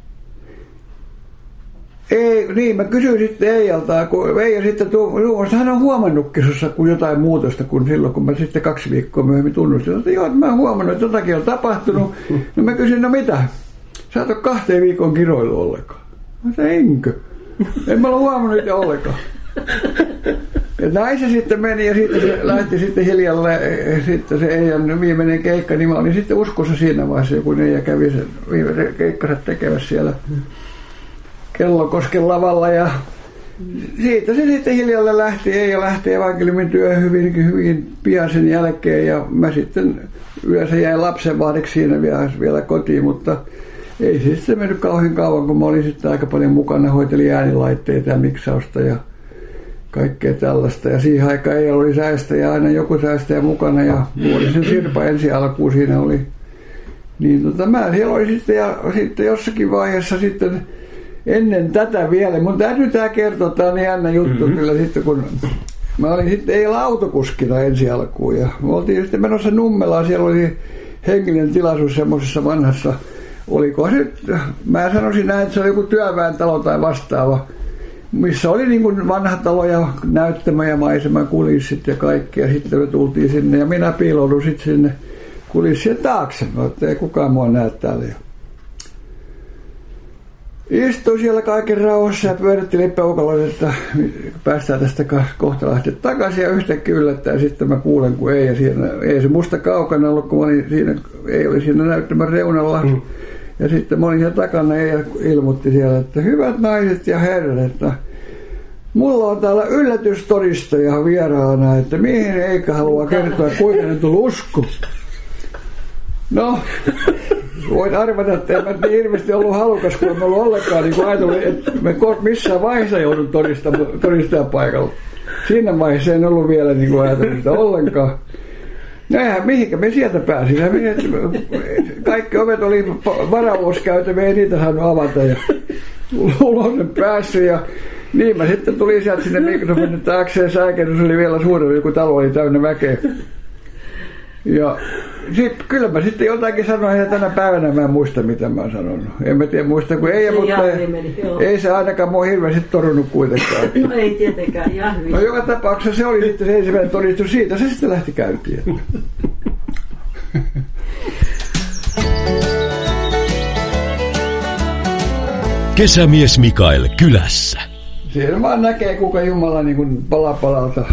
ei, niin mä kysyin sitten Eijalta, kun Eija sitten tuomasta, hän on huomannutkin sussa kun jotain muutosta, kun silloin kun mä sitten kaksi viikkoa myöhemmin tunnustin, että joo, mä oon huomannut, että jotakin on tapahtunut. No mä kysyin, no mitä? Sä et ole kahteen viikon kiroillut ollenkaan. Mä sanoin, enkö? En mä ole huomannut niitä ollenkaan. Ja näin se sitten meni ja sitten se lähti sitten hiljalle, sitten se Eijan viimeinen keikka, niin mä olin sitten uskossa siinä vaiheessa, kun Eija kävi sen viimeisen keikkansa tekemässä siellä Kellokosken lavalla ja siitä se sitten hiljalle lähti, Eija lähti evankeliumin työhön hyvin, hyvin pian sen jälkeen ja mä sitten yleensä jäin lapsenvahdiksi siinä vielä, vielä kotiin, mutta ei se sitten mennyt kauhean kauan, kun mä olin sitten aika paljon mukana, hoitelin äänilaitteita ja miksausta ja kaikkea tällaista. Ja siihen aikaan ei oli säästäjä, aina joku säästäjä mukana ja Vuorisen Sirpa ensi alkuun siinä oli. Niin tota, mä siellä oli sitten ja sitten jossakin vaiheessa sitten ennen tätä vielä, mun täytyy tää kertoa, tää on jännä juttu mm-hmm. kyllä sitten kun mä olin sitten ei olla autokuskina ensi alkuun ja me oltiin sitten menossa Nummelaan, siellä oli henkilön tilaisuus semmoisessa vanhassa, oliko se nyt, mä sanoisin näin, että se oli joku työväentalo tai vastaava, missä oli niin kuin vanha talo ja näyttämä ja maisema, kulissit ja kaikki. Ja sitten me tultiin sinne ja minä piiloudun sitten sinne kulissien taakse. No, että ei kukaan mua näe täällä. Istuin siellä kaiken rauhassa ja pyörittelin peukaloon, että päästään tästä kohta lähteä takaisin. Ja yhtäkkiä yllättäen sitten mä kuulen, kun ei, ja siinä, ei se musta kaukana ollut, kun mä olin siinä, ei oli siinä näyttämän reunalla. Mm. Ja sitten mä olin siellä takana ja ilmoitti siellä, että hyvät naiset ja herrat, että mulla on täällä yllätystodistaja vieraana, että mihin eikä halua kertoa, kuinka ne tuli usko. No, voit arvata, että en mä niin hirveästi ollut halukas, kun en ollut ollenkaan niin ajatellut, että me missään vaiheessa joudun todistajan paikalla. Siinä vaiheessa en ollut vielä niin ajatellut sitä ollenkaan. Näinhän, mihinkä me sieltä pääsimme. Kaikki ovet oli varavuuskäytäviä, ei niitä saanut avata. Ja ulos ne päässyt ja niin mä sitten tulin sieltä sinne mikrofonin taakse ja sääkennys oli vielä suurempi, kun talo oli täynnä väkeä. Ja sit, kyllä mä sitten jotakin sanoin ja tänä päivänä mä en muista mitä mä oon sanonut. En mä tiedä muista kuin ei, mutta ei, meni, ei se ainakaan mua hirveästi torunut kuitenkaan. No ei tietenkään, ihan hyvin. No joka tapauksessa se oli sitten se ensimmäinen todistus siitä, se sitten lähti käyntiin. Kesämies Mikael kylässä. Siinä vaan näkee kuka Jumala niin kuin pala palalta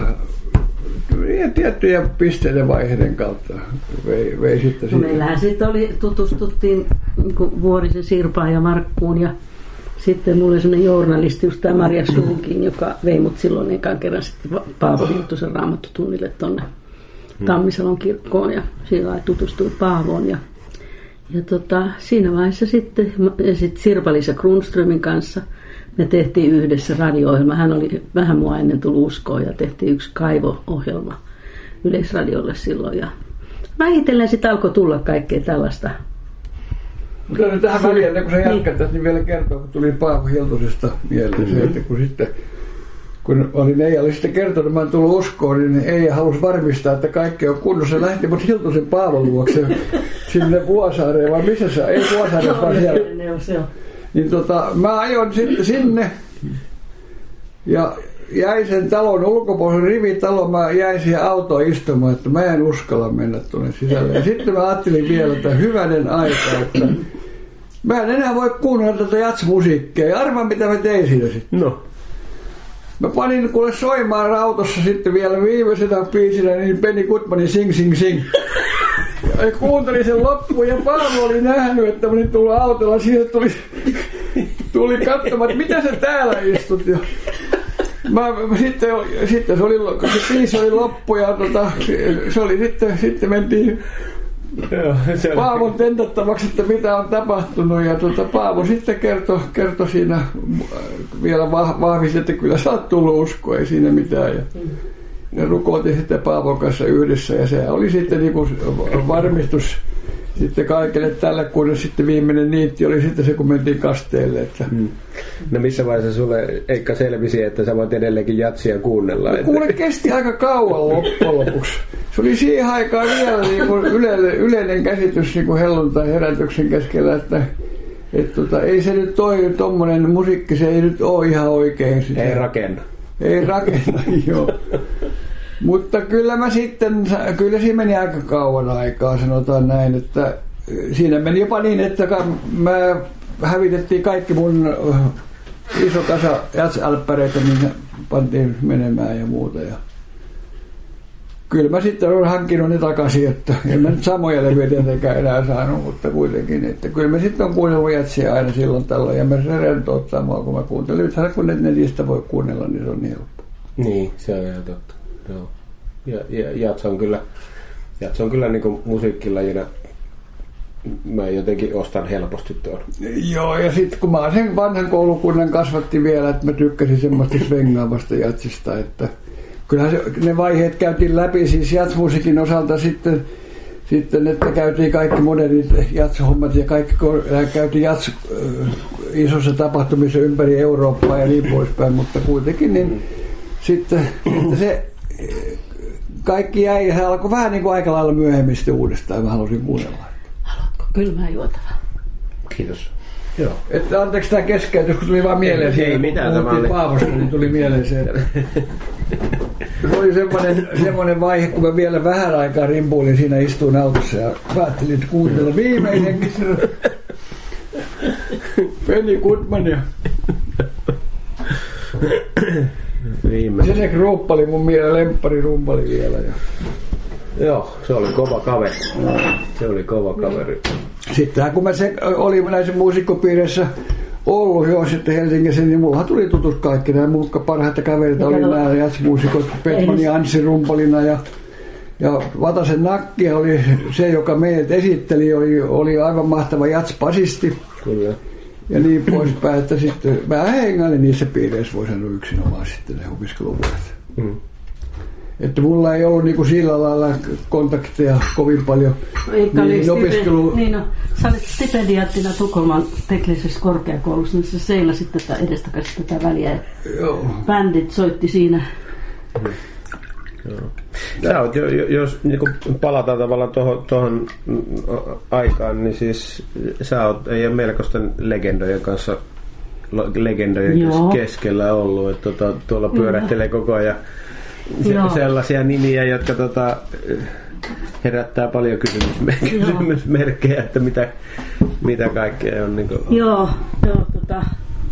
tiettyjä pisteiden vaiheiden kautta vei, vei sitten no meillähän sitten oli, tutustuttiin niin Vuorisen Sirpaan ja Markkuun ja sitten mulla oli sellainen journalisti, just tämä Maria Suukin, joka vei mut silloin ekan kerran sitten Paavo Hiltusen raamattotunnille tuonne Tammisalon kirkkoon ja siellä tutustuin Paavoon ja, ja tota, siinä vaiheessa sitten ja sitten Sirpa-Liisa Grundströmin kanssa me tehtiin yhdessä radio-ohjelma. Hän oli vähän mua ennen tullut uskoon ja tehtiin yksi Kaivo-ohjelma Yleisradiolle silloin. Ja vähitellen sitten alkoi tulla kaikkea tällaista. Mutta nyt tähän väliin, ennen kuin sä jatkat, niin vielä kertoo, kun tuli Paavo Hiltusesta mieleen se, että kun sitten kun olin Eijalle sitten kertonut, että mä olen tullut uskoon, niin Eija halusi varmistaa, että kaikki on kunnossa. Se lähti mut Hiltusen Paavon luokse sinne Vuosaareen, vai missä se on? Ei Vuosaareen, vaan siellä. Niin tota, mä ajoin sitten sinne ja jäin sen talon ulkopuolella, rivitalon, mä jäin siihen autoon istumaan, että mä en uskalla mennä tuonne sisälle. Ja sitten mä ajattelin vielä, että hyvänen aika, että mä en enää voi kuunnella tätä jatsmusiikkia. Ja arvaa mitä mä tein siinä sitten. No. Mä panin kuule soimaan autossa sitten vielä viimeisenä biisinä niin Benny Goodmanin Sing Sing Sing. Ja kuuntelin sen loppuun ja Paavo oli nähnyt, että mä olin tullut autolla. Siitä tuli, tuli katsomaan, että mitä sä täällä istut. Ja mä, sitten, sitten se, oli, se biisi oli loppu ja tota, se oli sitten, sitten mentiin Paavon tentattavaksi, että mitä on tapahtunut. Ja tota, Paavo sitten kertoi, kertoi siinä vielä vahvisti, että kyllä sä oot tullut uskoa, ei siinä mitään. Ja, ja rukoiltiin sitten Paavon kanssa yhdessä ja se oli sitten niin kuin varmistus sitten kaikille tälle, kun sitten viimeinen niitti oli sitten se, kun mentiin kasteelle. Että. Mm. No missä vaiheessa sulle Eikka selvisi, että sä voit edelleenkin jatsia kuunnella? No, kuule, kesti aika kauan loppujen lopuksi. Se oli siihen aikaan vielä niin kuin yle, yleinen käsitys niin kuin helluntai-herätyksen keskellä, että et tota, ei se nyt toi tommonen musiikki, se ei nyt ole ihan oikein sitä. Ei rakenna. Ei rakenna, joo. Mutta kyllä mä sitten, kyllä siinä meni aika kauan aikaa, sanotaan näin, että siinä meni jopa niin, että mä hävitettiin kaikki mun iso kasa jazz-älppäreitä, niin pantiin menemään ja muuta. Ja kyllä mä sitten olen hankkinut ne takaisin, että en mä nyt samoja levyjä tietenkään enää saanut, mutta kuitenkin, että kyllä mä sitten on kuunnellut jazzia aina silloin tällöin, ja mä se rentouttaa mua, kun mä kuuntelen. Nythän kun netistä voi kuunnella, niin se on niin helppo. Niin, se on ihan totta. Joo. Ja, ja jazz on kyllä, jazz on kyllä niin kuin musiikkilajina, mä jotenkin ostan helposti tuon. Joo, ja sitten kun mä sen vanhan koulukunnan kasvatti vielä, että mä tykkäsin semmoista svengaavasta jazzista, että kyllähän se, ne vaiheet käytiin läpi siis jazzmusiikin osalta sitten, sitten, että käytiin kaikki modernit jazzhommat ja kaikki käytiin jazz äh, isossa tapahtumissa ympäri Eurooppaa ja niin poispäin, mutta kuitenkin niin mm. sitten että se kaikki jäi, se alkoi vähän niin kuin aika lailla myöhemmin sitten uudestaan, mä halusin kuunnella. Haluatko kylmää juotavaa? Kiitos. Joo. Että anteeksi tämä keskeytys, kun tuli vaan mieleen ei, ei mitään, tämä oli Paavosta, niin tuli mieleen se, että se oli semmoinen, semmoinen vaihe, kun mä vielä vähän aikaa rimpuilin siinä, istuin autossa ja päättelin, että kuuntella viimeisen kerran Benny Goodmania. Se Krupp oli mun mielestä lemppari rumpali vielä. Ja. Joo, se oli kova kaveri. Se oli kova kaveri. Sitten kun mä se, olin näissä muusikkopiireissä ollut jo sitten Helsingissä, niin mullahan tuli tutus kaikki. Nämä mun parhaita kavereita oli nämä jazzmuusikot, Petman ja Anssi rumpalina ja, ja Vatasen Nakki oli se, joka meidät esitteli, oli, oli aivan mahtava jazz-basisti. Kyllä. Ja niin poispäin, että sitten mä hengailin niissä piireissä, voi sanoa yksinomaan sitten ne opiskeluvuodet. Mm. Että mulla ei ollut niinku sillä lailla kontakteja kovin paljon niihin opiskeluun. Niin no, sä olit stipendiaattina Tukholman teknisessä korkeakoulussa, niin sä seilasit tätä edestakaisin tätä väliä. Joo. Bändit soitti siinä. Mm. Joo. Sä oot, jos niin palataan tavallaan tuohon, tuohon aikaan, niin siis sä oot ei ole melkoisten legendojen kanssa legendojen Joo. keskellä ollut, että tuota, tuolla pyörähtelee koko ajan se, sellaisia nimiä, jotka tota, herättää paljon kysymysmerkkejä, että mitä, mitä kaikkea on. Niin kuin... Joo, joo tota,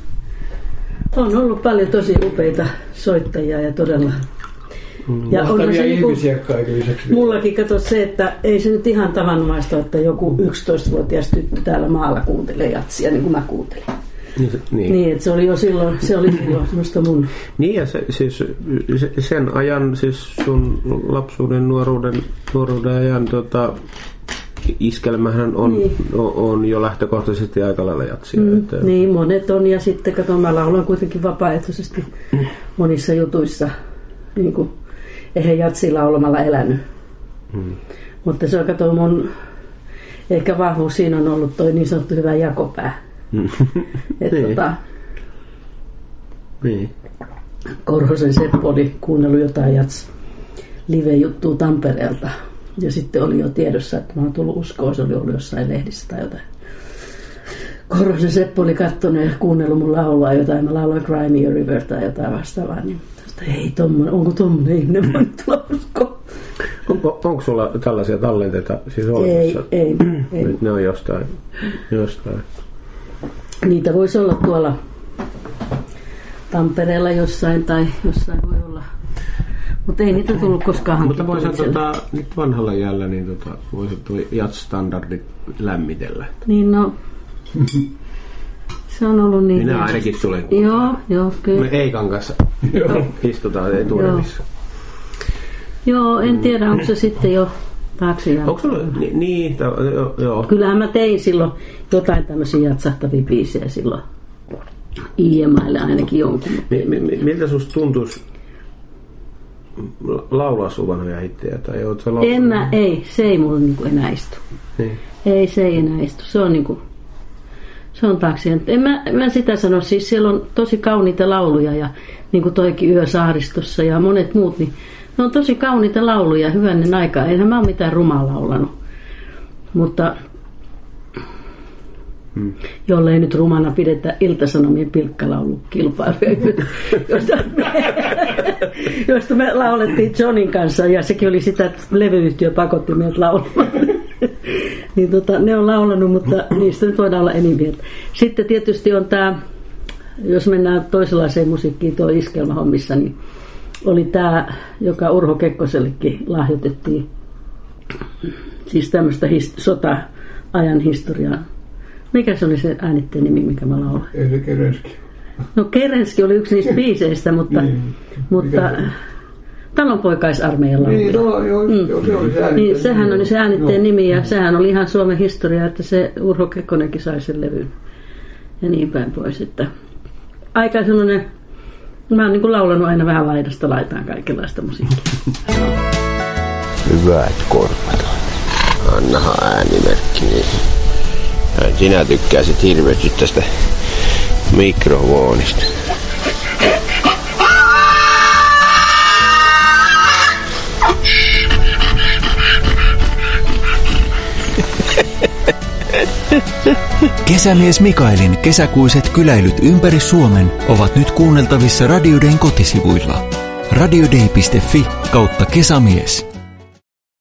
on ollut paljon tosi upeita soittajia ja todella ja mahtavia ihmisiä niinku, kaiken lisäksi. Mullakin kato se, että ei se nyt ihan tavanomaista, että joku yksitoistavuotias tyttö täällä maalla kuuntelee jatsia, niin kuin mä kuuntelin. Niin, niin. niin että se oli jo silloin, se oli silloin semmoista mun. Niin ja se, siis sen ajan, siis sun lapsuuden, nuoruuden, nuoruuden ajan tota, iskelmähän on, niin. on, on jo lähtökohtaisesti aika lailla jatsia. Mm, että... Niin, monet on ja sitten kato, mä laulan kuitenkin vapaaehtoisesti mm. monissa jutuissa, niin kuin eihän jatsilla laulamalla elänyt. Mm. Mutta se on, kato, mun ehkä vahvuus siinä on ollut toi niin sanottu hyvä jakopää. Mm. Että niin. tota, niin. Korhosen Seppo oli kuunnellut jotain jats live-juttua Tampereelta. Ja sitten oli jo tiedossa, että mä oon tullut uskoon, se oli ollut jossain lehdissä tai jotain. Korhosen Seppo oli katsonut ja kuunnellut mun laulua jotain. Mä lauloin Cry Me a River tai jotain vastaavaa. Niin ei tommonen, onko tommonen ihminen voi tulla uskoon? Onko, onko sulla tällaisia tallenteita siis olemassa? Ei, ei, ei. Ne on jostain, jostain. Niitä voisi olla tuolla Tampereella jossain tai jossain voi olla. Mutta ei niitä tullut koskaan hankittua. Mutta voisi tota, nyt vanhalla jäällä niin tota, voisi tuo jazz-standardit lämmitellä. Niin no, se on ollut niin. Minä ainakin tulen. Joo, joo, kyllä. Me Eikan kanssa istutaan etuudessa. Joo, en tiedä, onko se sitten jo taakse jäänyt. Onko sulla, niin, niin joo, joo. Kyllähän mä tein silloin jotain tämmöisiä jatsahtavia biisejä silloin. I M A:lle ainakin jonkun. M- m- miltä susta tuntuisi, laulaa sun vanhoja hittejä? Tai oot sä en mä, ei, se ei mulle niinku enää istu. Niin. Ei, se ei enää istu. Se on niinku, se on taakse. En mä, mä sitä sano, siis siellä on tosi kauniita lauluja ja niinku toikin Yö saaristossa ja monet muut, niin ne on tosi kauniita lauluja hyvännen aikaa. Enhän mä ole mitään rumaa laulanut. Mutta Hmm. jollei nyt rumana pidetä Ilta-Sanomien pilkkalaulukilpailuja, josta, josta me laulettiin Johnin kanssa ja sekin oli sitä, että levyyhtiö pakotti meidät laulamaan. Niin tota, ne on laulanut, mutta niistä nyt voidaan olla enemmän. Sitten tietysti on tämä, jos mennään toisenlaiseen musiikkiin tuo iskelmahommissa, niin oli tämä, joka Urho Kekkosellekin lahjoitettiin, siis tämmöistä his- sota-ajan historiaa. Mikä se oli se äänitteen nimi, mikä mä laulan? Ei se Kerenski. No Kerenski oli yksi niistä biiseistä, mutta, niin. mutta Talonpoikaisarmeijan lauluja. Niin, no, joo, mm. joo, se oli se äänitteen niin, sehän oli se äänitteen no. nimi ja sehän oli ihan Suomen historia, että se Urho Kekkonenkin sai sen levyn ja niin päin pois. Että aika sellainen, mä oon niin kuin laulanut aina vähän laidasta laitaan kaikenlaista musiikkia. Hyvät korvat. Annahan äänimerkki. Niin. Sinä tykkäsit hirveästi tästä mikrofonista. Kesämies Mikaelin kesäkuiset kyläilyt ympäri Suomen ovat nyt kuunneltavissa Radio Dayn kotisivuilla. radiodei piste fi kautta kesämies.